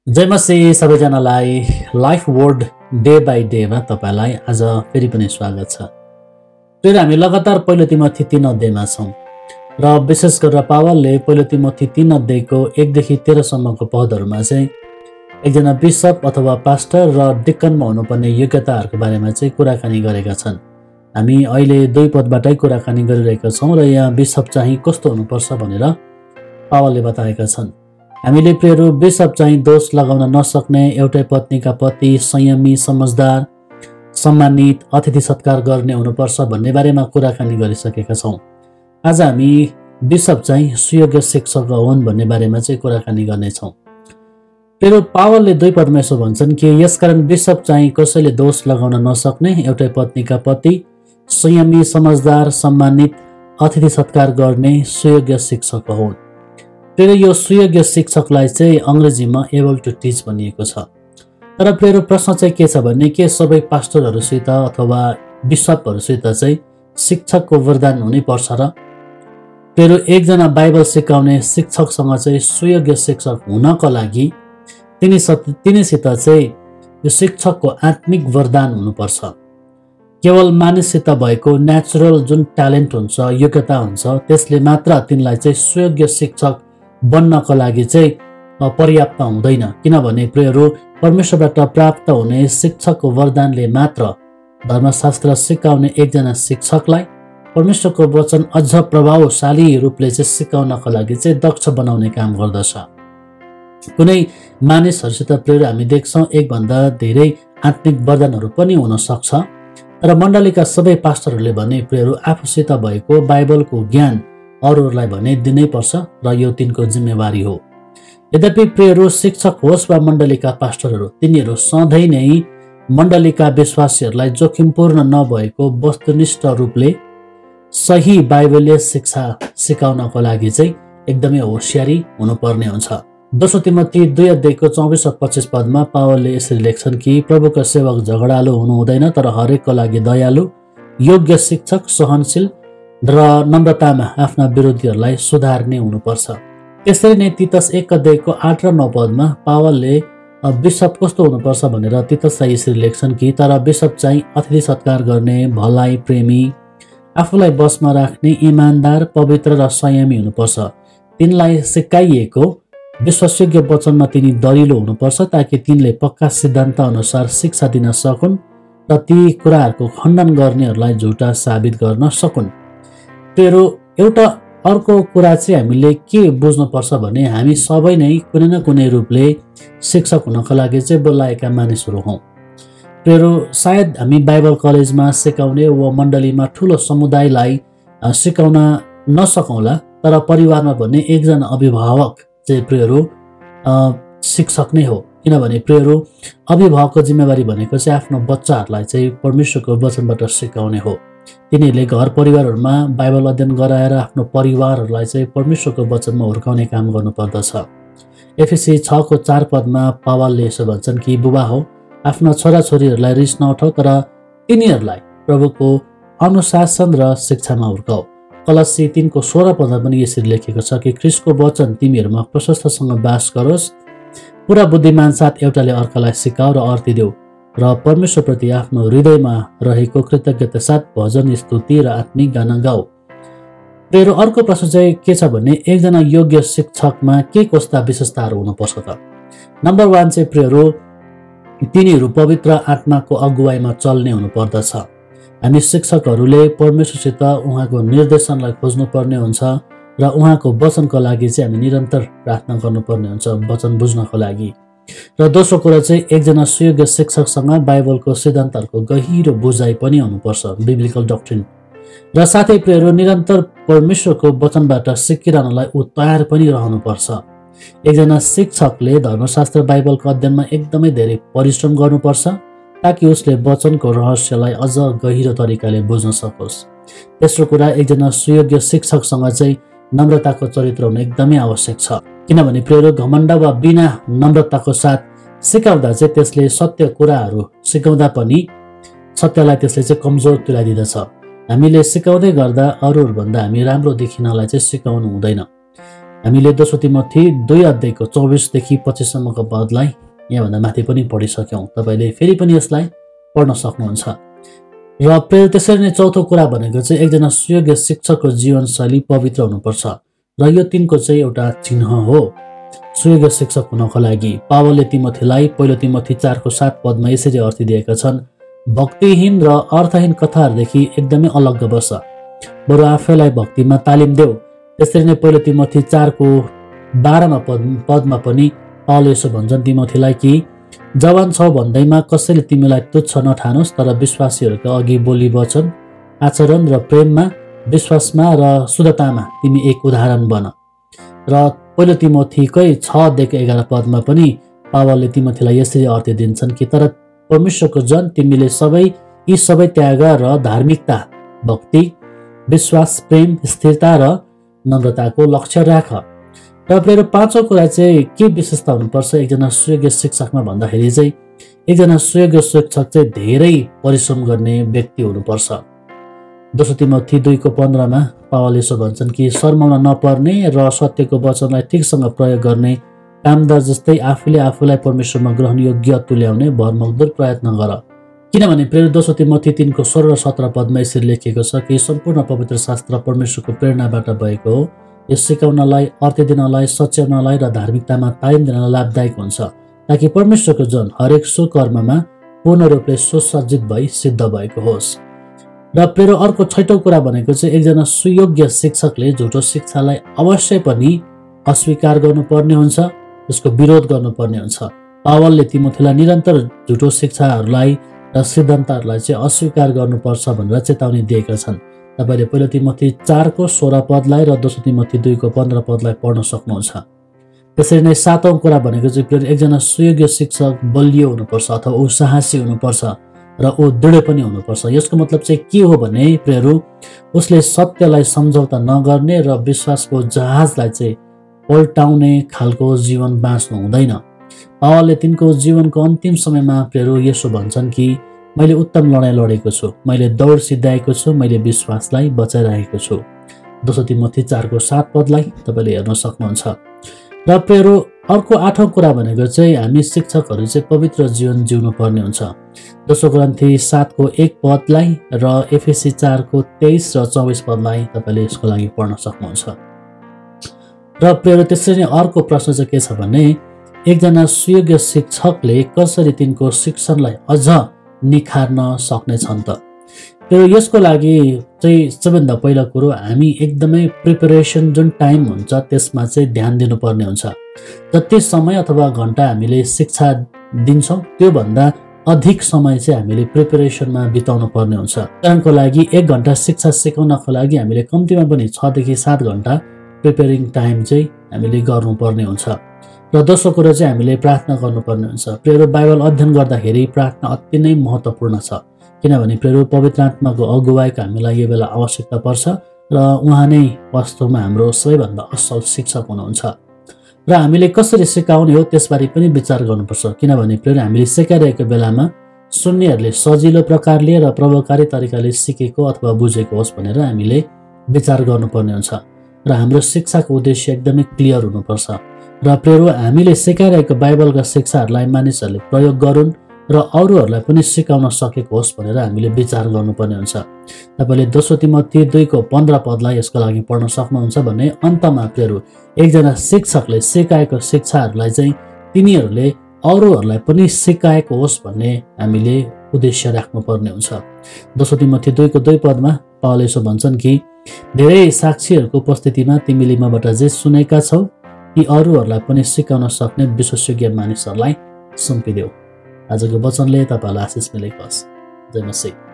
जय मसी सबैजनालाई life word day by डेमा तपाईँलाई आज फेरि पनि स्वागत छ। फेरि हामी लगातार पहिलो तिमोथी 3 अध्यायमा छौँ र विशेष गरेर पावलले पहिलो तिमोथी 3 अध्यायको 1 देखि 13 सम्मको पदहरूमा चाहिँ एकजना बिशप अथवा पास्टर र डिकनमा हुनुपर्ने योग्यताहरूको बारेमा चाहिँ कुराकानी गरेका छन्। हामी अहिले 2 पदबाटै कुराकानी गरिरहेका छौँ र यहाँ बिशप चाहिँ कस्तो हुनुपर्छ भनेर पावलले बताएका छन्। हामीले प्रियहरू बिशप चाहिँ दोष लगाउन नसक्ने, एउटै पत्नीका पति, संयमी, समझदार, सम्मानित, अतिथि सत्कार गर्ने हुनुपर्छ भन्ने बारेमा कुराकानी गरिसकेका छौँ। आज हामी बिशप चाहिँ सुयोग्य शिक्षक हुन् भन्ने बारेमा चाहिँ कुराकानी गर्नेछौँ। प्रियहरू पावलले 2 पदमा यसो भन्छन् कि यसकारण बिशप चाहिँ कसैले दोष लगाउन नसक्ने, एउटै पत्नीका पति, संयमी, समझदार, सम्मानित, अतिथि सत्कार गर्ने सुयोग्य शिक्षक हुन्। प्रियहरू यो सुयोग्य शिक्षकलाई चाहिँ अङ्ग्रेजीमा एबल टु टिच भनिएको छ। तर प्रियहरू प्रश्न चाहिँ के छ भने के सबै पास्टरहरूसित अथवा बिशपहरूसित चाहिँ शिक्षकको वरदान हुनै पर्छ र? प्रियहरू एकजना बाइबल सिकाउने शिक्षकसँग चाहिँ सुयोग्य शिक्षक हुनको लागि तिनीसित चाहिँ यो शिक्षकको आत्मिक वरदान हुनुपर्छ। केवल मानिससित भएको नेचुरल जुन ट्यालेन्ट हुन्छ, योग्यता हुन्छ, त्यसले मात्र तिनलाई चाहिँ सुयोग्य शिक्षक बन्नको लागि चाहिँ पर्याप्त हुँदैन। किनभने प्रियहरू परमेश्वरबाट प्राप्त हुने शिक्षकको वरदानले मात्र धर्मशास्त्र सिकाउने एकजना शिक्षकलाई परमेश्वरको वचन अझ प्रभावशाली रूपले चाहिँ सिकाउनको लागि चाहिँ दक्ष बनाउने काम गर्दछ। कुनै मानिसहरूसित प्रियहरू हामी देख्छौँ एकभन्दा धेरै आत्मिक वरदानहरू पनि हुन सक्छ, तर मण्डलीका सबै पास्टरहरूले भने प्रियहरू आफूसित भएको बाइबलको ज्ञान अरूहरूलाई भने दिनै पर्छ र यो तिनको जिम्मेवारी हो। यद्यपि प्रियहरू शिक्षक होस् वा मण्डलीका पास्टरहरू, तिनीहरू सधैँ नै मण्डलीका विश्वासीहरूलाई जोखिमपूर्ण नभएको वस्तुनिष्ठ रूपले सही बाइबलीय शिक्षा सिकाउनको लागि चाहिँ एकदमै होसियारी हुनुपर्ने हुन्छ। 2 तिमोथी 2 अध्यायको 24 र 25 पदमा पावलले यसरी लेख्छन् कि प्रभुका सेवक झगडालु हुनु हुँदैन, तर हरेकको लागि दयालु, योग्य शिक्षक, सहनशील र नम्रतामा आफ्ना विरोधीहरूलाई सुधार्ने हुनुपर्छ। त्यसरी नै तीतस 1 अध्यायको 8 र 9 पदमा पावलले बिशप कस्तो हुनुपर्छ भनेर तीतसलाई यसरी लेख्छन् कि तर बिशप चाहिँ अतिथि सत्कार गर्ने, भलाइ प्रेमी, आफूलाई बसमा राख्ने, इमान्दार, पवित्र र संयमी हुनुपर्छ। तिनलाई सिकाइएको विश्वासयोग्य वचनमा तिनी दरिलो हुनुपर्छ ताकि तिनले पक्का सिद्धान्त अनुसार शिक्षा दिन सकुन् र ती कुराहरूको खण्डन गर्नेहरूलाई झुटा साबित गर्न सकुन्। प्रियहरू एउटा अर्को कुरा चाहिँ हामीले के बुझ्नुपर्छ भने हामी सबै नै कुनै न कुनै रूपले शिक्षक हुनको लागि चाहिँ बोलाएका मानिसहरू हौँ। प्रियहरू सायद हामी बाइबल कलेजमा सिकाउने वा मण्डलीमा ठुलो समुदायलाई सिकाउन नसकौँला, तर परिवारमा भने एकजना अभिभावक चाहिँ प्रियहरू शिक्षक नै हो। किनभने प्रियहरू अभिभावकको जिम्मेवारी भनेको चाहिँ आफ्नो बच्चाहरूलाई चाहिँ परमेश्वरको वचनबाट सिकाउने हो। तिनीहरूले घर परिवारहरूमा बाइबल अध्ययन गराएर आफ्नो परिवारहरूलाई चाहिँ परमेश्वरको वचनमा हुर्काउने काम गर्नुपर्दछ। एफएसी 6 को 4 पदमा पावलले यसो भन्छन् कि बुबा हो आफ्ना छोराछोरीहरूलाई रिस नउठाऊ, तर तिनीहरूलाई प्रभुको अनुशासन र शिक्षामा हुर्काऊ। कलसी 3 को 16 पदमा पनि यसरी लेखेको छ कि ख्रीष्टको वचन तिमीहरूमा प्रशस्तसँग बास गरोस्, पुरा बुद्धिमान साथ एउटाले अर्कालाई सिकाऊ र अर्ती देऊ र परमेश्वरप्रति आफ्नो हृदयमा रहेको कृतज्ञता साथ भजन, स्तुति र आत्मिक गाना गाऊ। प्रियहरू अर्को प्रश्न चाहिँ के छ भने एकजना योग्य शिक्षकमा के कस्ता विशेषताहरू हुनुपर्छ त? नम्बर 1 चाहिँ प्रियहरू तिनीहरू पवित्र आत्माको अगुवाईमा चल्ने हुनुपर्दछ। हामी शिक्षकहरूले परमेश्वरसित उहाँको निर्देशनलाई खोज्नुपर्ने हुन्छ र उहाँको वचनको लागि चाहिँ हामी निरन्तर प्रार्थना गर्नुपर्ने हुन्छ वचन बुझ्नको लागि। र दोस्रो कुरा चाहिँ एकजना सुयोग्य शिक्षकसँग बाइबलको सिद्धान्तहरूको गहिरो बुझाइ पनि हुनुपर्छ, बिब्लिकल डक्ट्रिन। र साथै प्रियहरू निरन्तर परमेश्वरको वचनबाट सिकिरहनलाई ऊ तयार पनि रहनुपर्छ। एकजना शिक्षकले धर्मशास्त्र बाइबलको अध्ययनमा एकदमै धेरै परिश्रम गर्नुपर्छ ताकि उसले वचनको रहस्यलाई अझ गहिरो तरिकाले बुझ्न सकोस्। तेस्रो कुरा एकजना सुयोग्य शिक्षकसँग चाहिँ नम्रताको चरित्र हुन एकदमै आवश्यक छ। किनभने प्रियहरू घमण्ड वा बिना नम्रताको साथ सिकाउँदा चाहिँ त्यसले सत्य कुराहरू सिकाउँदा पनि सत्यलाई त्यसले चाहिँ कमजोर तुल्याइदिँदछ। हामीले सिकाउँदै गर्दा अरूहरूभन्दा हामी राम्रो देखिनलाई चाहिँ सिकाउनु हुँदैन। हामीले दोस्रो तिमोथी 2 अध्यायको 24 देखि 25 सम्मको पदलाई यहाँभन्दा माथि पनि पढिसक्यौँ। तपाईँले फेरि पनि यसलाई पढ्न सक्नुहुन्छ। र त्यसरी नै चौथो कुरा भनेको चाहिँ एकजना सुयोग्य शिक्षकको जीवनशैली पवित्र हुनुपर्छ र यो तिनको चाहिँ एउटा चिन्ह हो। सुयोग्य शिक्षक हुनको लागि पावलले तिमोथीलाई पहिलो तिमोथी 4:7 पदमा यसरी अर्थ दिएका छन्, भक्तिहीन र अर्थहीन कथाहरूदेखि एकदमै अलग्ग बस, बरु आफैलाई भक्तिमा तालिम देऊ। त्यसरी नै पहिलो तिमोथी 4:12 पदमा पनि पावलले यसो भन्छन् तिमोथीलाई कि जवान छौ भन्दैमा कसैले तिमीलाई तुच्छ नठानोस्, तर विश्वासीहरूका अघि बोली वचन, आचरण र प्रेममा, विश्वासमा र शुद्धतामा तिमी एक उदाहरण बन। र पहिलो तिमोथीकै 6:11 पदमा पनि पावलले तिमोथीलाई यसरी अर्थ दिन्छन् कि तर परमेश्वरको जन तिमीले यी सबै त्याग र धार्मिकता, भक्ति, विश्वास, प्रेम, स्थिरता र नम्रताको लक्ष्य राख। र प्रिय पाँचौँ कुरा चाहिँ के विशेषता हुनुपर्छ एकजना सुयोग्य शिक्षकमा भन्दाखेरि चाहिँ एकजना सुयोग्य शिक्षक चाहिँ धेरै परिश्रम गर्ने व्यक्ति हुनुपर्छ। दोस्रो तिमोथी 2:15 पावलले यसो भन्छन् कि शर्माउन नपर्ने र सत्यको वचनलाई ठिकसँग प्रयोग गर्ने, कामदार जस्तै आफूलाई परमेश्वरमा ग्रहण योग्य तुल्याउने भरमग्दुर प्रयत्न गर। किनभने प्रिय दोस्रो तिमोथी 3:16 र 17 पदमा यसरी लेखिएको छ कि सम्पूर्ण पवित्र शास्त्र परमेश्वरको प्रेरणाबाट भएको हो, यो सिकाउनलाई, अर्थ दिनलाई, सच्याउनलाई र धार्मिकतामा तालिम दिनलाई लाभदायक हुन्छ, ताकि परमेश्वरको जन हरेक सुकर्ममा पूर्ण रूपले सुसज्जित भई सिद्ध भएको होस्। र प्रिय अर्को छैटौँ कुरा भनेको चाहिँ एकजना सुयोग्य शिक्षकले झुटो शिक्षालाई अवश्य पनि अस्वीकार गर्नुपर्ने हुन्छ, त्यसको विरोध गर्नुपर्ने हुन्छ। पावलले तिमोथीलाई निरन्तर झुटो शिक्षाहरूलाई र सिद्धान्तहरूलाई चाहिँ अस्वीकार गर्नुपर्छ भनेर चेतावनी दिएका छन्। तपाईँले पहिलो तिमोथी 4:16 पदलाई र दोस्रो तिमोथी 2:15 पदलाई पढ्न सक्नुहुन्छ। त्यसरी नै सातौँ कुरा भनेको चाहिँ एकजना सुयोग्य शिक्षक बलियो हुनुपर्छ अथवा ऊ साहसी हुनुपर्छ र ऊ दृढ पनि हुनुपर्छ। यसको मतलब चाहिँ के हो भने प्रियहरू, उसले सत्यलाई सम्झौता नगर्ने र विश्वासको जहाजलाई चाहिँ पल्टाउने खालको जीवन बाँच्नु हुँदैन। पावलले तिनको जीवनको अन्तिम समयमा प्रियहरू यसो भन्छन् कि मैले उत्तम लडाइँ लडेको छु, मैले दौड सिद्ध्याएको छु, मैले विश्वासलाई बचाइरहेको छु। दोस्रो तिमोथी 4:7 पदलाई तपाईँले हेर्न सक्नुहुन्छ। र प्रियहरू अर्को आठौँ कुरा भनेको चाहिँ हामी शिक्षकहरू चाहिँ पवित्र जीवन जिउनु पर्ने हुन्छ। दोस्रो कोरिन्थी 7:1 पदलाई र एफएसी 4:23 र 24 पदलाई तपाईँले यसको लागि पढ्न सक्नुहुन्छ। र प्रियहरू त्यसरी नै अर्को प्रश्न चाहिँ के छ भने एकजना सुयोग्य शिक्षकले कसरी तिनको शिक्षणलाई अझ निखार्न सक्नेछन् त? यसको लागि चाहिँ सबैभन्दा पहिलो कुरो हामी एकदमै प्रिपरेसन जुन टाइम हुन्छ त्यसमा चाहिँ ध्यान दिनुपर्ने हुन्छ। जति समय अथवा घन्टा हामीले शिक्षा दिन्छौँ त्योभन्दा अधिक समय चाहिँ हामीले प्रिपरेसनमा बिताउनु पर्ने हुन्छ। उदाहरणको लागि 1 घन्टा शिक्षा सिकाउनको लागि हामीले कम्तीमा पनि 6 देखि 7 घन्टा प्रिपेरिङ टाइम चाहिँ हामीले गर्नुपर्ने हुन्छ। र दोस्रो कुरो चाहिँ हामीले प्रार्थना गर्नुपर्ने हुन्छ। प्रियहरू बाइबल अध्ययन गर्दाखेरि प्रार्थना अति नै महत्त्वपूर्ण छ, किनभने प्रियहरू पवित्र आत्माको अगुवाईको हामीलाई यो बेला आवश्यकता पर्छ र उहाँ नै वास्तवमा हाम्रो सबैभन्दा असल शिक्षक हुनुहुन्छ। र हामीले कसरी सिकाउने हो त्यसबारे पनि विचार गर्नुपर्छ, किनभने प्रियहरू हामीले सिकाइरहेको बेलामा सुन्नेहरूले सजिलो प्रकारले र प्रभावकारी तरिकाले सिकेको अथवा बुझेको होस् भनेर हामीले विचार गर्नुपर्ने हुन्छ। र हाम्रो शिक्षाको उद्देश्य एकदमै क्लियर हुनुपर्छ। र प्रियहरू हामीले सिकाइरहेको बाइबलका शिक्षाहरूलाई मानिसहरूले प्रयोग गरून् र अरूहरूलाई पनि सिकाउन सकेको होस् भनेर हामीले विचार गर्नुपर्ने हुन्छ। तपाईँले दोस्रो तिमोथी 2:15 पदलाई यसको लागि पढ्न सक्नुहुन्छ भने अन्तमा प्रियहरू एकजना शिक्षकले सिकाएको शिक्षाहरूलाई चाहिँ तिनीहरूले अरूहरूलाई पनि सिकाएको होस् भन्ने हामीले उद्देश्य राख्नुपर्ने हुन्छ। दोस्रो तिमोथी 2:2 पदमा पावलले यसो भन्छन् कि धेरै साक्षीहरूको उपस्थितिमा तिमीले मबाट जे सुनेका छौ ती अरूहरूलाई पनि सिकाउन सक्ने विश्वसयोग्य मानिसहरूलाई सुम्पिदेऊ। आजको वचनले तपाईँलाई आशिष मिलेको होस्। जय मसीह।